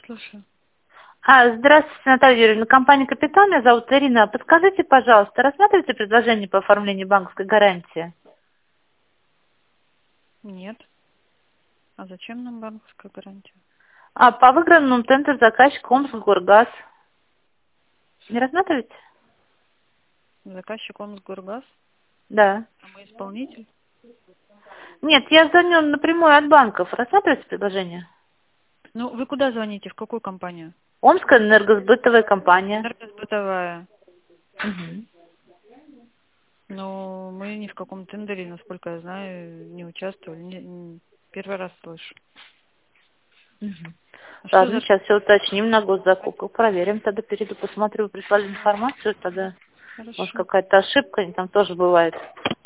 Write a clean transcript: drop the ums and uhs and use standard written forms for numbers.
слушаю. Здравствуйте, Наталья Юрьевна. Компания «Капитал». Меня зовут Ирина. Подскажите, пожалуйста, рассматриваете предложение по оформлению банковской гарантии? Нет. А зачем нам банковская гарантия? По выигранному тендеру заказчик Омскгоргаз. Не рассматриваете? Заказчик Омскгоргаз? Да. А мы исполнитель? Нет, я звоню напрямую от банков. Рассматриваете предложение? Ну, вы куда звоните? В какую компанию? Омская энергосбытовая компания. Энергосбытовая. Мгм. Но мы ни в каком тендере, насколько я знаю, не участвовали. Первый раз слышу. Мгм. А что Ладно, за... сейчас все уточним на госзакупку. Проверим, тогда перейду, посмотрю, вы прислали информацию, тогда может Хорошо. какая-то ошибка, там тоже бывает.